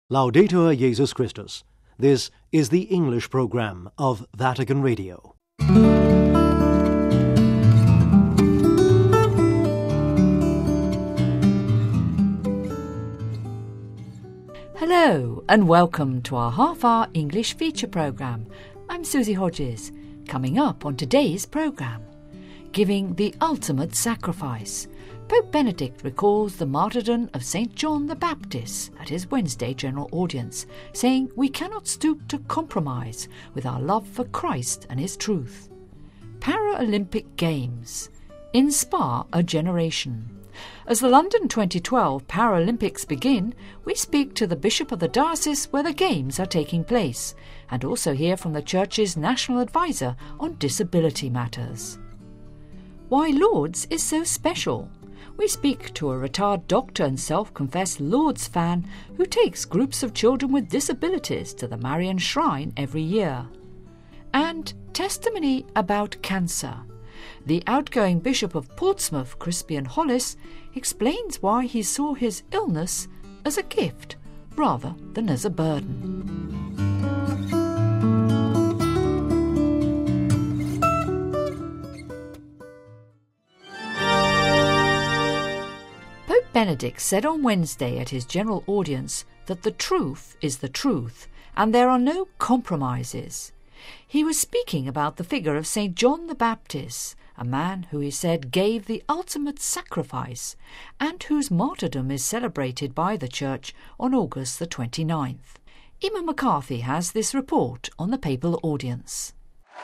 Laudetur Jesus Christus. This is the English program of Vatican Radio. Hello and welcome to our half-hour English feature programme. I'm Susie Hodges. Coming up on today's programme, giving the ultimate sacrifice. Pope Benedict recalls the martyrdom of St. John the Baptist at his Wednesday general audience, saying we cannot stoop to compromise with our love for Christ and his truth. Paralympic Games inspire a generation. As the London 2012 Paralympics begin, we speak to the Bishop of the Diocese where the Games are taking place, and also hear from the Church's National Advisor on disability matters. Why Lourdes is so special. We speak to a retired doctor and self-confessed Lourdes fan who takes groups of children with disabilities to the Marian Shrine every year. And testimony about cancer. The outgoing Bishop of Portsmouth, Crispian Hollis, explains why he saw his illness as a gift rather than as a burden. Pope Benedict said on Wednesday at his general audience that the truth is the truth and there are no compromises. He was speaking about the figure of St. John the Baptist, a man who he said gave the ultimate sacrifice and whose martyrdom is celebrated by the Church on August the 29th. Emma McCarthy has this report on the papal audience.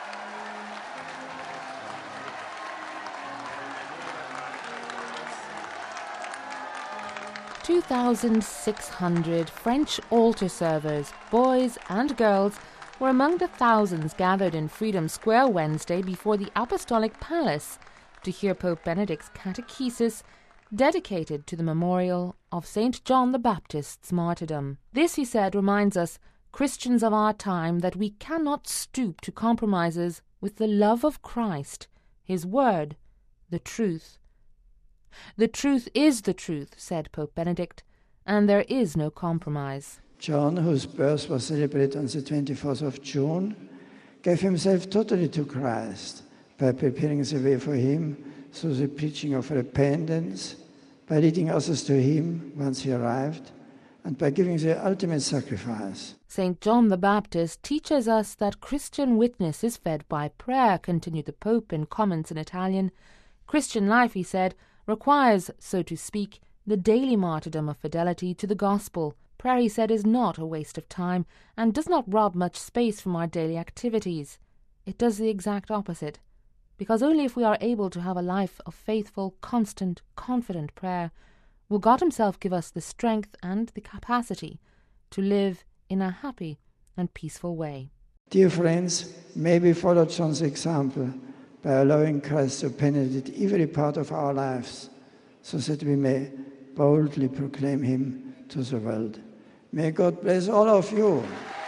2,600 French altar servers, boys and girls, were among the thousands gathered in Freedom Square Wednesday before the Apostolic Palace to hear Pope Benedict's catechesis dedicated to the memorial of St. John the Baptist's martyrdom. This, he said, reminds us, Christians of our time, that we cannot stoop to compromises with the love of Christ, his word, the truth. The truth is the truth, said Pope Benedict, and there is no compromise. John, whose birth was celebrated on the 24th of June, gave himself totally to Christ by preparing the way for him through the preaching of repentance, by leading others to him once he arrived, and by giving the ultimate sacrifice. St. John the Baptist teaches us that Christian witness is fed by prayer, continued the Pope in comments in Italian. Christian life, he said, requires, so to speak, the daily martyrdom of fidelity to the gospel. Prayer, he said, is not a waste of time and does not rob much space from our daily activities. It does the exact opposite, because only if we are able to have a life of faithful, constant, confident prayer will God himself give us the strength and the capacity to live in a happy and peaceful way. Dear friends, may we follow John's example by allowing Christ to penetrate every part of our lives, so that we may boldly proclaim him to the world. May God bless all of you.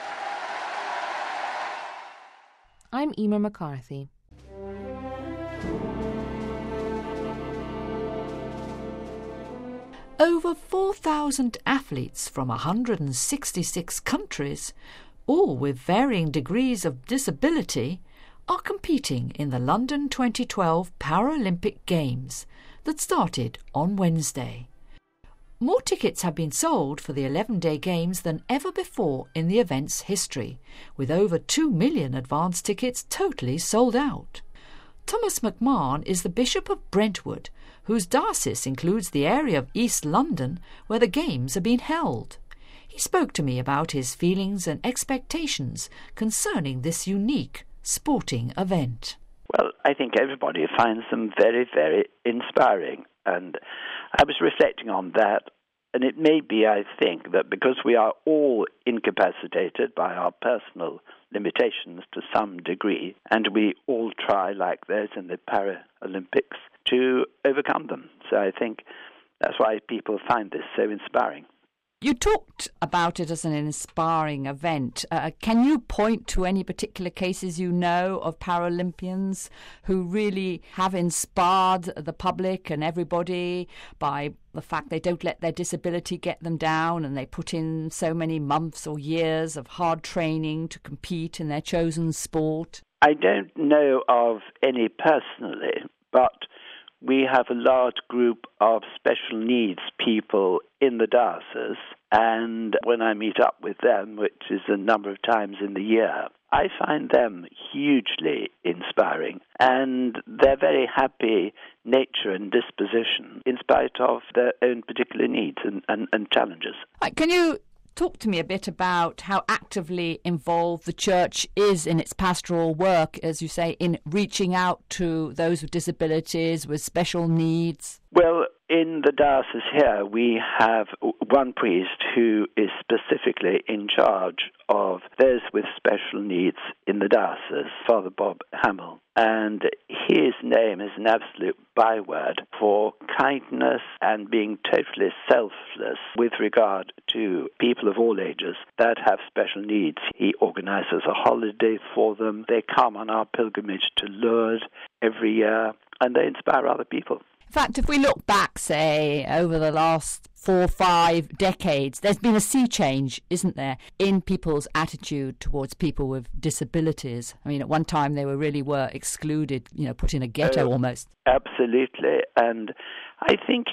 I'm Emma McCarthy. Over 4,000 athletes from 166 countries, all with varying degrees of disability, are competing in the London 2012 Paralympic Games that started on Wednesday. More tickets have been sold for the 11-day Games than ever before in the event's history, with over 2 million advance tickets totally sold out. Thomas McMahon is the Bishop of Brentwood, whose diocese includes the area of East London where the Games are being held. He spoke to me about his feelings and expectations concerning this unique sporting event. Well, I think everybody finds them very, very inspiring. And I was reflecting on that, and it may be, I think, that because we are all incapacitated by our personal limitations to some degree, and we all try, like those in the Paralympics, to overcome them. So I think that's why people find this so inspiring. You talked about it as an inspiring event. Can you point to any particular cases you know of Paralympians who really have inspired the public and everybody by the fact they don't let their disability get them down and they put in so many months or years of hard training to compete in their chosen sport? I don't know of any personally, but we have a large group of special needs people in the diocese, and when I meet up with them, which is a number of times in the year, I find them hugely inspiring, and their very happy nature and disposition in spite of their own particular needs and challenges. Can you talk to me a bit about how actively involved the Church is in its pastoral work, as you say, in reaching out to those with disabilities, with special needs? Well, in the diocese here, we have one priest who is specifically in charge of those with special needs in the diocese, Father Bob Hamill. And his name is an absolute byword for kindness and being totally selfless with regard to people of all ages that have special needs. He organizes a holiday for them. They come on our pilgrimage to Lourdes every year, and they inspire other people. In fact, if we look back, say, over the last 4 or 5 decades, there's been a sea change, isn't there, in people's attitude towards people with disabilities. I mean, at one time they were excluded, put in a ghetto almost. Absolutely. And I think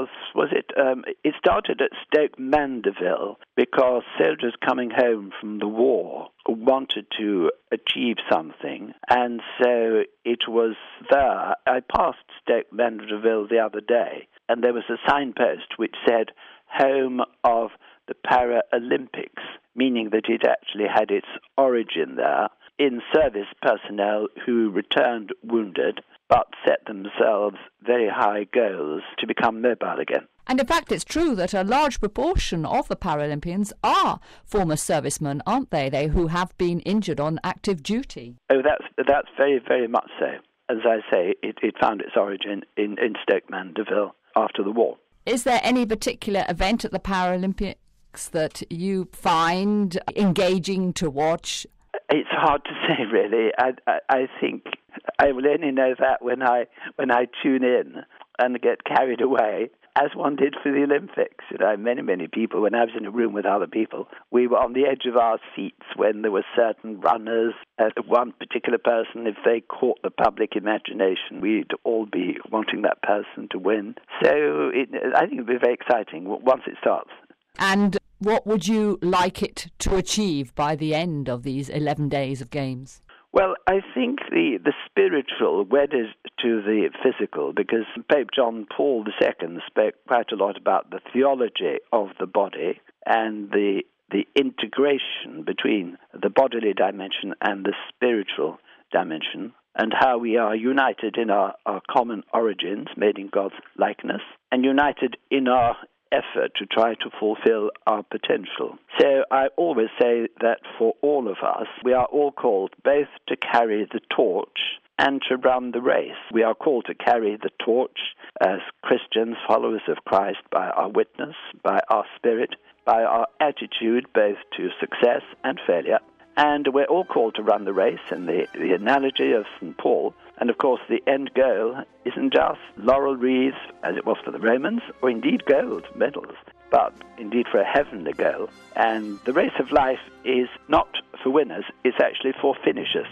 it started at Stoke Mandeville because soldiers coming home from the war wanted to achieve something, and so it was there. I passed Stoke Mandeville the other day, and there was a signpost which said Home of the Paralympics, meaning that it actually had its origin there in service personnel who returned wounded but set themselves very high goals to become mobile again. And in fact, it's true that a large proportion of the Paralympians are former servicemen, aren't they? They who have been injured on active duty. Oh, that's very, very much so. As I say, it found its origin in Stoke Mandeville after the war. Is there any particular event at the Paralympics that you find engaging to watch? It's hard to say, really. I think I will only know that when I tune in and get carried away, as one did for the Olympics. Many people, when I was in a room with other people, we were on the edge of our seats when there were certain runners. One particular person, if they caught the public imagination, we'd all be wanting that person to win. So I think it'll be very exciting once it starts. And what would you like it to achieve by the end of these 11 days of games? Well, I think the spiritual wedded to the physical, because Pope John Paul II spoke quite a lot about the theology of the body and the integration between the bodily dimension and the spiritual dimension, and how we are united in our common origins, made in God's likeness, and united in our effort to try to fulfill our potential. So I always say that for all of us, we are all called both to carry the torch and to run the race. We are called to carry the torch as Christians, followers of Christ, by our witness, by our spirit, by our attitude both to success and failure. And we're all called to run the race, and the analogy of St. Paul. And of course, the end goal isn't just laurel wreaths, as it was for the Romans, or indeed gold medals, but indeed for a heavenly goal. And the race of life is not for winners, it's actually for finishers.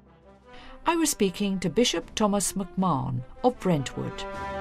I was speaking to Bishop Thomas McMahon of Brentwood.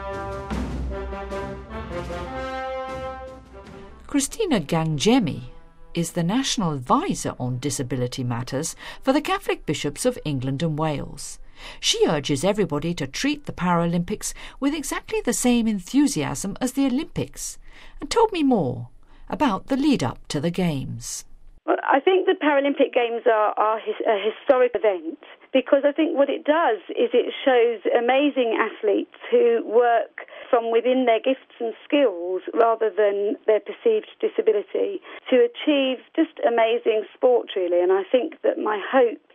Christina Gangjemi is the National Advisor on Disability Matters for the Catholic Bishops of England and Wales. She urges everybody to treat the Paralympics with exactly the same enthusiasm as the Olympics, and told me more about the lead-up to the Games. Well, I think the Paralympic Games are a historic event because I think what it does is it shows amazing athletes who work from within their gifts and skills rather than their perceived disability to achieve just amazing sport, really. And I think that my hope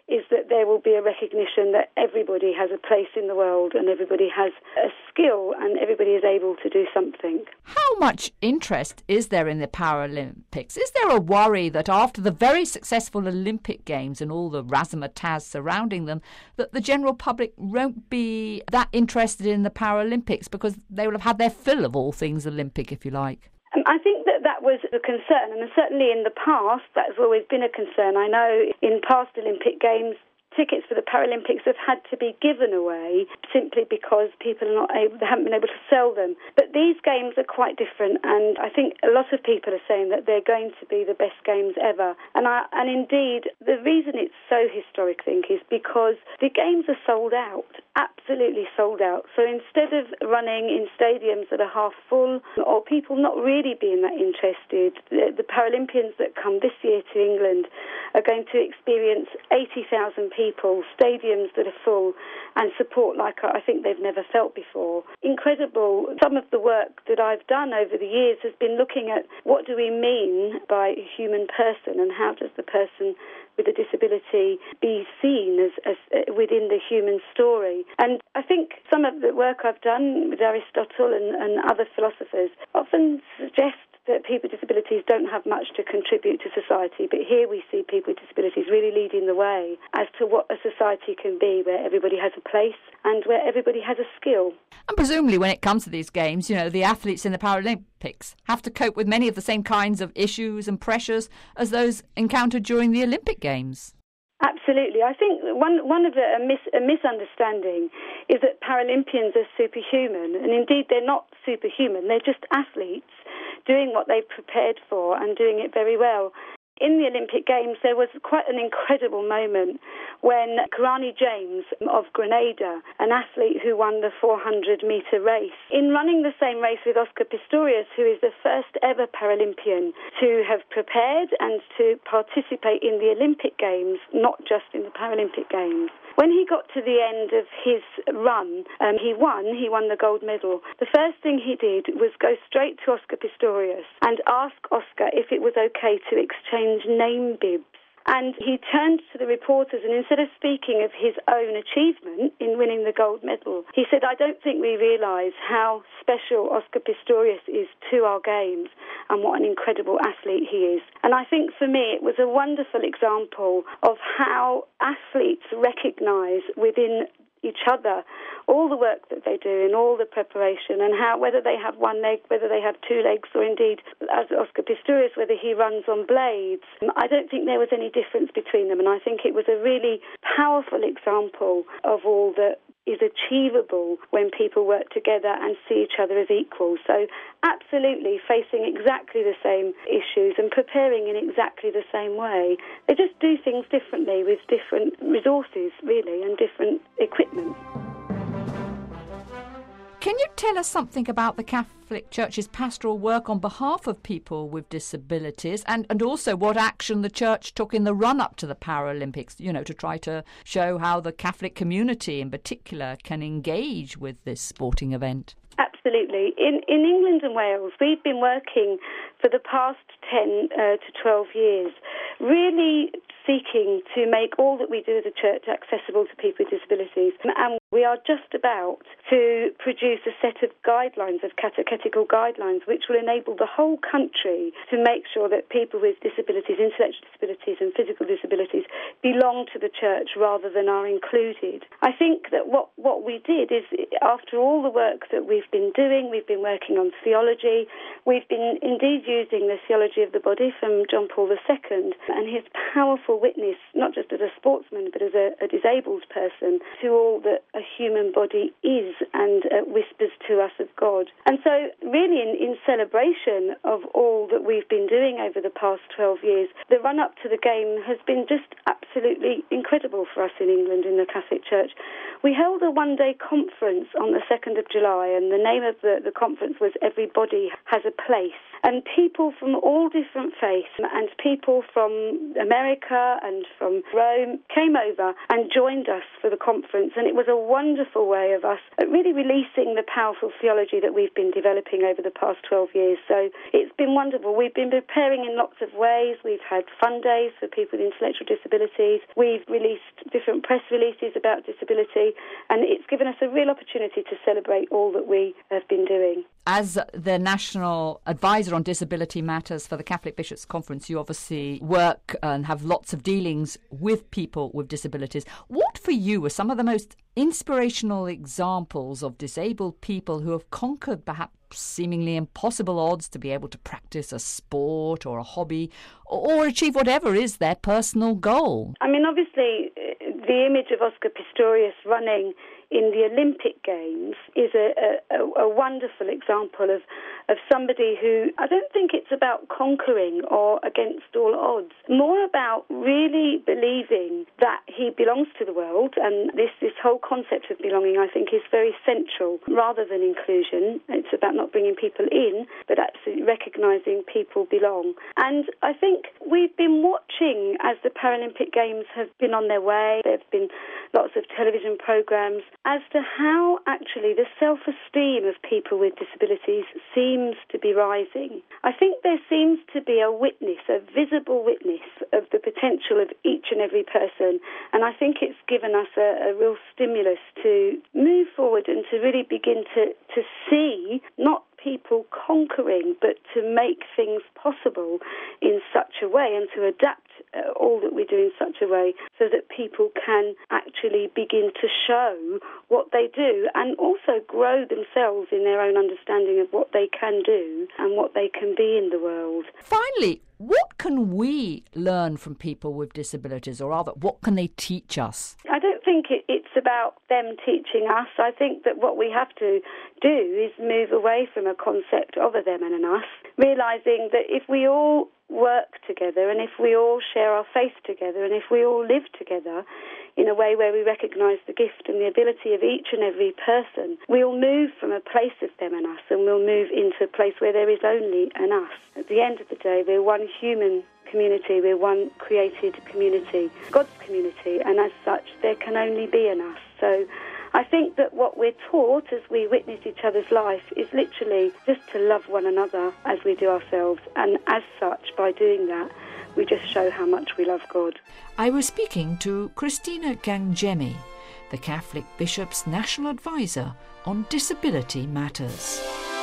is that there will be a recognition that everybody has a place in the world and everybody has a skill and everybody is able to do something. How much interest is there in the Paralympics? Is there a worry that after the very successful Olympic Games and all the razzmatazz surrounding them, that the general public won't be that interested in the Paralympics because they will have had their fill of all things Olympic, if you like? I think that was a concern, and certainly in the past that's always been a concern. I know in past Olympic Games, tickets for the Paralympics have had to be given away simply because people haven't been able to sell them. But these games are quite different, and I think a lot of people are saying that they're going to be the best games ever. And indeed, the reason it's so historic, I think, is because the games are sold out, absolutely sold out. So instead of running in stadiums that are half full or people not really being that interested, the Paralympians that come this year to England are going to experience 80,000 people, stadiums that are full, and support like I think they've never felt before. Incredible. Some of the work that I've done over the years has been looking at what do we mean by a human person and how does the person with a disability be seen as within the human story. And I think some of the work I've done with Aristotle and other philosophers often suggests that people with disabilities don't have much to contribute to society, but here we see people with disabilities really leading the way as to what a society can be where everybody has a place and where everybody has a skill. And presumably when it comes to these games, the athletes in the Paralympics have to cope with many of the same kinds of issues and pressures as those encountered during the Olympic Games. Absolutely. I think one of a misunderstanding is that Paralympians are superhuman, and indeed they're not superhuman. They're just athletes doing what they've prepared for and doing it very well. In the Olympic Games, there was quite an incredible moment when Kirani James of Grenada, an athlete who won the 400-metre race, in running the same race with Oscar Pistorius, who is the first ever Paralympian to have prepared and to participate in the Olympic Games, not just in the Paralympic Games. When he got to the end of his run, he won the gold medal. The first thing he did was go straight to Oscar Pistorius and ask Oscar if it was okay to exchange name bibs. And he turned to the reporters and instead of speaking of his own achievement in winning the gold medal, he said, I don't think we realise how special Oscar Pistorius is to our games and what an incredible athlete he is. And I think for me it was a wonderful example of how athletes recognise within each other all the work that they do and all the preparation and how whether they have one leg, whether they have two legs or indeed as Oscar Pistorius whether he runs on blades. I don't think there was any difference between them and I think it was a really powerful example of all that is achievable when people work together and see each other as equals. So absolutely facing exactly the same issues and preparing in exactly the same way. They just do things differently with different resources, really, and different equipment. Can you tell us something about the Catholic Church's pastoral work on behalf of people with disabilities and also what action the Church took in the run-up to the Paralympics, to try to show how the Catholic community in particular can engage with this sporting event? Absolutely. In England and Wales, we've been working for the past 10 to 12 years, really seeking to make all that we do as a church accessible to people with disabilities. And we are just about to produce a set of guidelines, of catechetical guidelines, which will enable the whole country to make sure that people with disabilities, intellectual disabilities and physical disabilities belong to the church rather than are included. I think that what we did is, after all the work that we've been doing, we've been working on theology, we've been indeed using the theology of the body from John Paul II and his powerful witness, not just as a sportsman but as a disabled person, to all that a human body is and whispers to us of God. And so really in celebration of all that we've been doing over the past 12 years, the run-up to the game has been just absolutely incredible for us in England in the Catholic Church. We held a one-day conference on the 2nd of July and the name of the conference was Everybody Has a Place. And people from all different faiths and people from America and from Rome came over and joined us for the conference. And it was a wonderful way of us really releasing the powerful theology that we've been developing over the past 12 years. So it's been wonderful. We've been preparing in lots of ways. We've had fun days for people with intellectual disabilities. We've released different press releases about disability, and it's given us a real opportunity to celebrate all that we have been doing. As the National Advisor on Disability Matters for the Catholic Bishops' Conference, you obviously work and have lots of dealings with people with disabilities. What for you are some of the most inspirational examples of disabled people who have conquered perhaps seemingly impossible odds to be able to practice a sport or a hobby or achieve whatever is their personal goal? I mean, obviously, the image of Oscar Pistorius running in the Olympic Games is a wonderful example of somebody who, I don't think it's about conquering or against all odds, more about really believing that he belongs to the world, and this whole concept of belonging, I think, is very central rather than inclusion. It's about not bringing people in, but absolutely recognising people belong. And I think we've been watching as the Paralympic Games have been on their way. There have been lots of television programmes as to how actually the self-esteem of people with disabilities seems to be rising. I think there seems to be a witness, a visible witness of the potential of each and every person, and I think it's given us a real stimulus to move forward and to really begin to see not people conquering, but to make things possible in such a way and to adapt all that we do in such a way so that people can actually begin to show what they do and also grow themselves in their own understanding of what they can do and what they can be in the world. Finally, what can we learn from people with disabilities, or rather, what can they teach us? I don't think it's about them teaching us. I think that what we have to do is move away from a concept of a them and an us, realising that if we all work together and if we all share our faith together and if we all live together in a way where we recognise the gift and the ability of each and every person, we'll move from a place of them and us and we'll move into a place where there is only an us. At the end of the day, we're one human community, we're one created community, God's community, and as such there can only be an us. So I think that what we're taught as we witness each other's life is literally just to love one another as we do ourselves, and as such, by doing that, we just show how much we love God. I was speaking to Christina Gangemi, the Catholic Bishop's National Advisor on Disability Matters.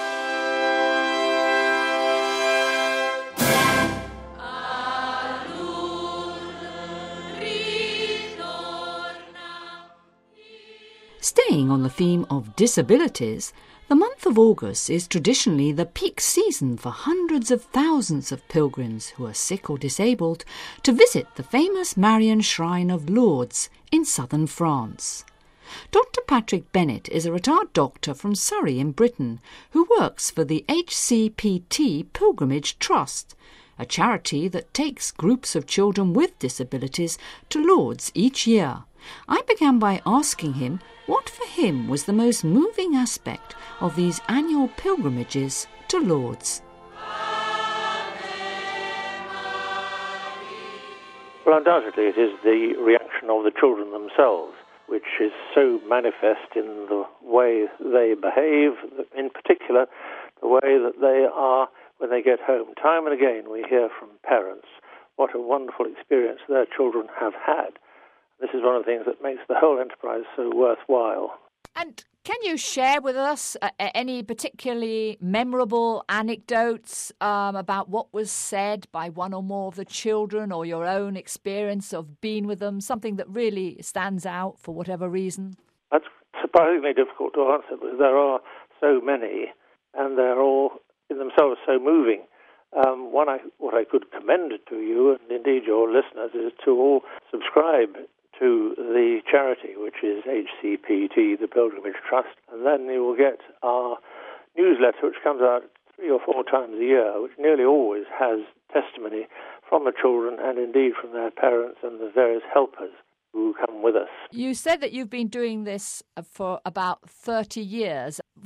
Staying on the theme of disabilities, the month of August is traditionally the peak season for hundreds of thousands of pilgrims who are sick or disabled to visit the famous Marian Shrine of Lourdes in southern France. Dr. Patrick Bennett is a retired doctor from Surrey in Britain who works for the HCPT Pilgrimage Trust, a charity that takes groups of children with disabilities to Lourdes each year. I began by asking him what for him was the most moving aspect of these annual pilgrimages to Lourdes. Well, undoubtedly it is the reaction of the children themselves, which is so manifest in the way they behave, in particular the way that they are when they get home. Time and again we hear from parents what a wonderful experience their children have had. This is one of the things that makes the whole enterprise so worthwhile. And can you share with us any particularly memorable anecdotes about what was said by one or more of the children, or your own experience of being with them, something that really stands out for whatever reason? That's surprisingly difficult to answer because there are so many and they're all in themselves so moving. What I could commend to you and indeed your listeners is to all subscribe to the charity, which is HCPT, the Pilgrimage Trust, and then you will get our newsletter, which comes out 3 or 4 times a year, which nearly always has testimony from the children and indeed from their parents and the various helpers who come with us. You said that you've been doing this for about 30 years.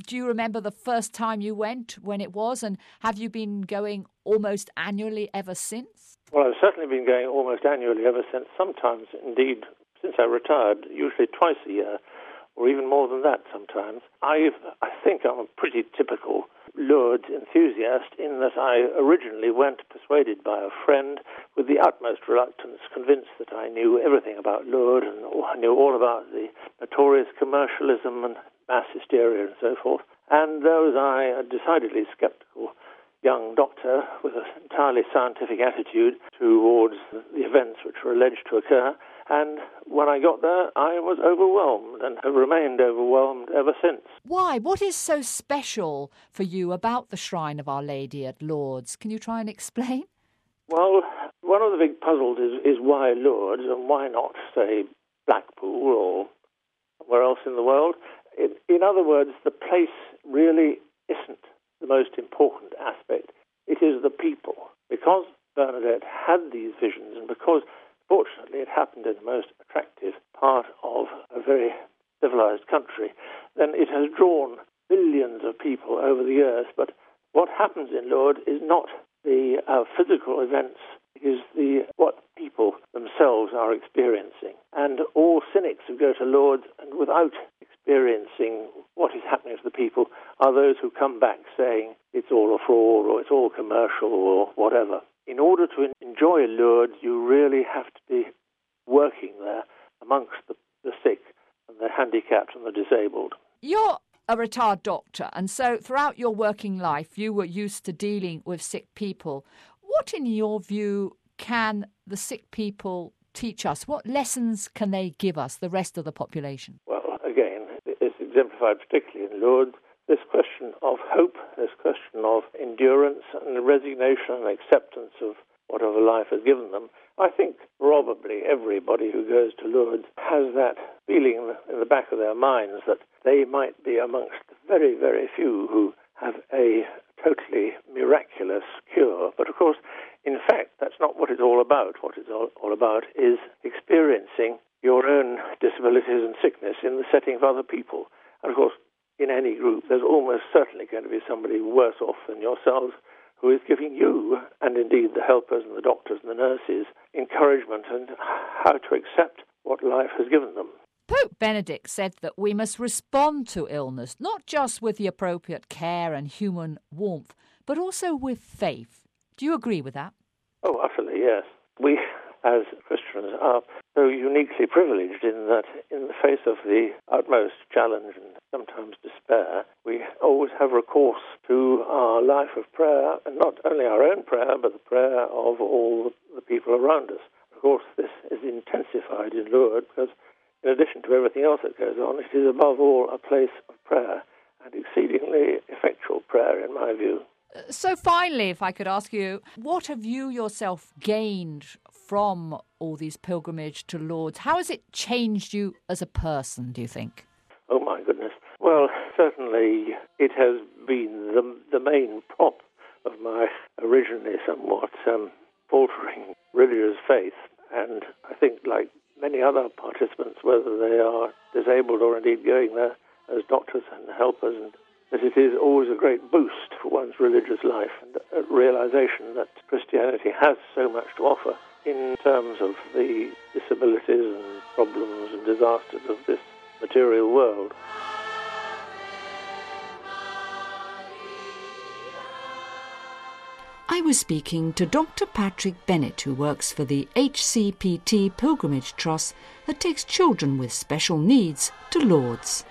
do you remember the first time you went, when it was, and have you been going almost annually ever since? Well, I've certainly been going almost annually ever since, sometimes, indeed, since I retired, usually twice a year, or even more than that sometimes. I think I'm a pretty typical Lourdes enthusiast in that I originally went persuaded by a friend with the utmost reluctance, convinced that I knew everything about Lourdes and I knew all about the notorious commercialism and mass hysteria and so forth. And there was I, a decidedly sceptical young doctor with an entirely scientific attitude towards the events which were alleged to occur. And when I got there, I was overwhelmed and have remained overwhelmed ever since. Why? What is so special for you about the Shrine of Our Lady at Lourdes? Can you try and explain? Well, one of the big puzzles is why Lourdes and why not, say, Blackpool or somewhere else in the world. In other words, the place really isn't the most important aspect. It is the people. Because Bernadette had these visions and because fortunately, it happened in the most attractive part of a very civilized country, then it has drawn billions of people over the years. But what happens in Lourdes is not the physical events, it is what people themselves are experiencing. And all cynics who go to Lourdes and without experiencing what is happening to the people are those who come back saying it's all a fraud or it's all commercial or whatever. In order to enjoy Lourdes, you really have to be working there amongst the sick and the handicapped and the disabled. You're a retired doctor, and so throughout your working life, you were used to dealing with sick people. What, in your view, can the sick people teach us? What lessons can they give us, the rest of the population? Well, again, it's exemplified particularly in Lourdes. This question of hope, this question of endurance and resignation and acceptance of whatever life has given them. I think probably everybody who goes to Lourdes has that feeling in the back of their minds that they might be amongst the very, very few who have a totally miraculous cure. But of course, in fact, that's not what it's all about. What it's all about is experiencing your own disabilities and sickness in the setting of other people. And of course, in any group, there's almost certainly going to be somebody worse off than yourselves who is giving you, and indeed the helpers and the doctors and the nurses, encouragement and how to accept what life has given them. Pope Benedict said that we must respond to illness, not just with the appropriate care and human warmth, but also with faith. Do you agree with that? Oh, utterly, yes. We, as Christians, are so uniquely privileged in that in the face of the utmost challenge and sometimes despair, we always have recourse to our life of prayer, and not only our own prayer, but the prayer of all the people around us. Of course, this is intensified in Lourdes because in addition to everything else that goes on, it is above all a place of prayer, and exceedingly effectual prayer in my view. So finally, if I could ask you, what have you yourself gained from all these pilgrimage to Lourdes? How has it changed you as a person, do you think? Oh, my goodness. Well, certainly it has been the main prop of my originally somewhat faltering religious faith. And I think, like many other participants, whether they are disabled or indeed going there as doctors and helpers, and that it is always a great boost for one's religious life and a realization that Christianity has so much to offer in terms of the disabilities and problems and disasters of this material world. I was speaking to Dr. Patrick Bennett, who works for the HCPT Pilgrimage Trust that takes children with special needs to Lourdes.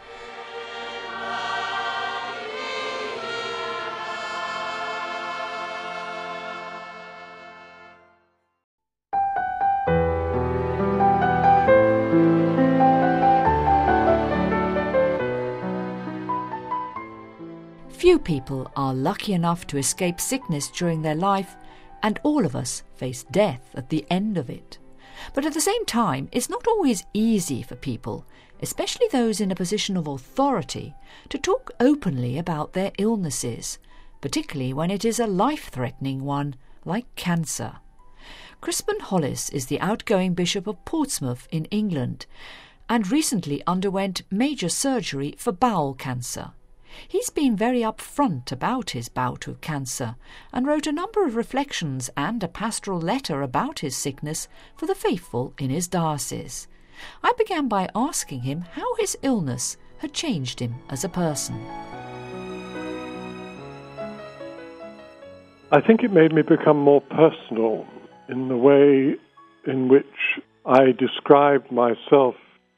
Few people are lucky enough to escape sickness during their life, and all of us face death at the end of it. But at the same time, it's not always easy for people, especially those in a position of authority, to talk openly about their illnesses, particularly when it is a life-threatening one, like cancer. Crispin Hollis is the outgoing Bishop of Portsmouth in England, and recently underwent major surgery for bowel cancer. He's been very upfront about his bout with cancer and wrote a number of reflections and a pastoral letter about his sickness for the faithful in his diocese. I began by asking him how his illness had changed him as a person. I think it made me become more personal in the way in which I described myself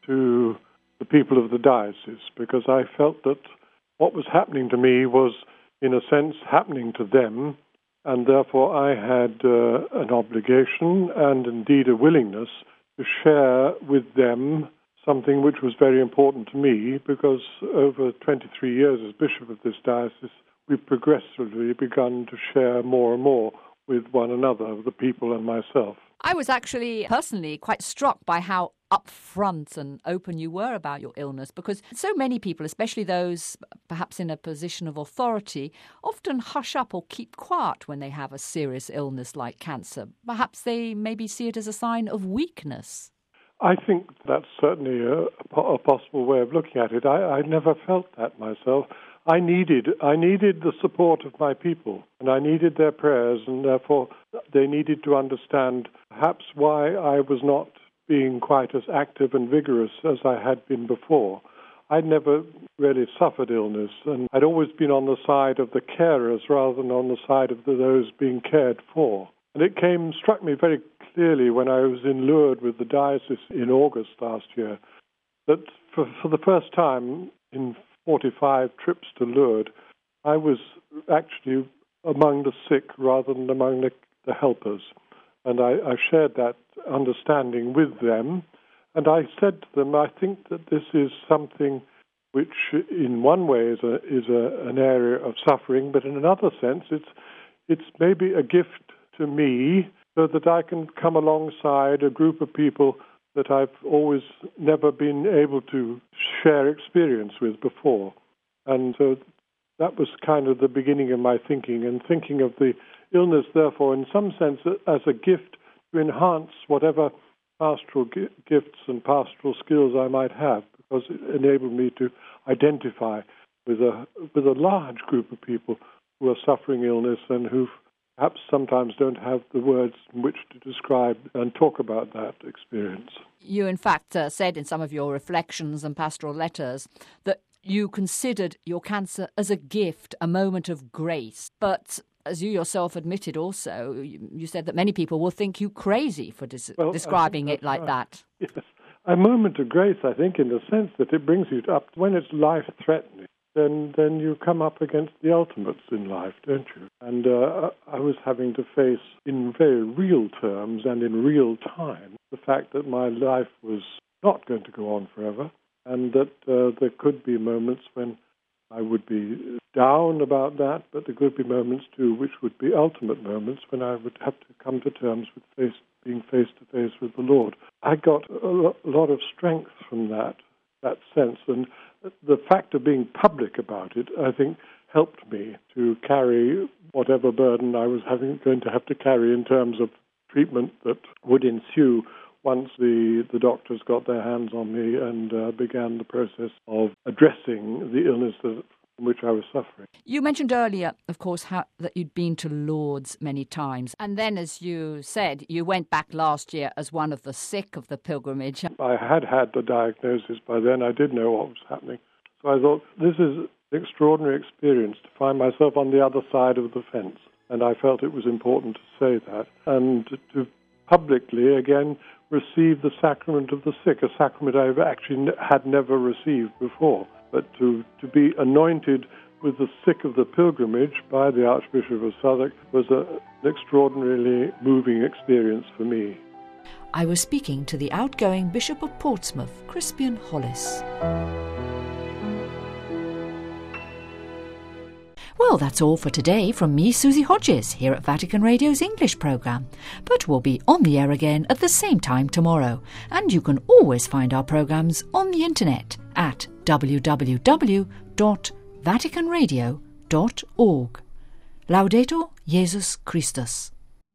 to the people of the diocese, because I felt that what was happening to me was, in a sense, happening to them, and therefore I had an obligation and indeed a willingness to share with them something which was very important to me, because over 23 years as bishop of this diocese, we've progressively begun to share more and more with one another, the people and myself. I was actually personally quite struck by how upfront and open you were about your illness, because so many people, especially those perhaps in a position of authority, often hush up or keep quiet when they have a serious illness like cancer. Perhaps they maybe see it as a sign of weakness. I think that's certainly a possible way of looking at it. I never felt that myself. I needed the support of my people, and I needed their prayers, and therefore they needed to understand perhaps why I was not being quite as active and vigorous as I had been before. I'd never really suffered illness, and I'd always been on the side of the carers rather than on the side of those being cared for. And it struck me very clearly when I was in Lourdes with the diocese in August last year, that for the first time in 45 trips to Lourdes, I was actually among the sick rather than among the helpers. And I shared that understanding with them. And I said to them, I think that this is something which in one way is an area of suffering, but in another sense it's maybe a gift to me so that I can come alongside a group of people that I've always never been able to share experience with before. And so that was kind of the beginning of my thinking, and thinking of the illness, therefore, in some sense, as a gift to enhance whatever pastoral gifts and pastoral skills I might have, because it enabled me to identify with a large group of people who are suffering illness and who perhaps sometimes don't have the words in which to describe and talk about that experience. You, in fact, said in some of your reflections and pastoral letters that you considered your cancer as a gift, a moment of grace. But as you yourself admitted also, you said that many people will think you crazy for describing it like that. Yes. A moment of grace, I think, in the sense that it brings you up when it's life-threatening. Then you come up against the ultimates in life, don't you? And I was having to face, in very real terms and in real time, the fact that my life was not going to go on forever, and that there could be moments when I would be down about that, but there could be moments, too, which would be ultimate moments when I would have to come to terms with being face-to-face with the Lord. I got a lot of strength from that sense, and the fact of being public about it, I think, helped me to carry whatever burden I was going to have to carry in terms of treatment that would ensue once the doctors got their hands on me and began the process of addressing the illness from which I was suffering. You mentioned earlier, of course, that you'd been to Lourdes many times. And then, as you said, you went back last year as one of the sick of the pilgrimage. I had the diagnosis by then. I did know what was happening. So I thought, this is an extraordinary experience to find myself on the other side of the fence. And I felt it was important to say that. And to publicly, again, receive the sacrament of the sick, a sacrament I actually had never received before. But to be anointed with the sick of the pilgrimage by the Archbishop of Southwark was an extraordinarily moving experience for me. I was speaking to the outgoing Bishop of Portsmouth, Crispian Hollis. Well, that's all for today from me, Susie Hodges, here at Vatican Radio's English programme. But we'll be on the air again at the same time tomorrow. And you can always find our programmes on the internet at www.vaticanradio.org. Laudetur Jesus Christus.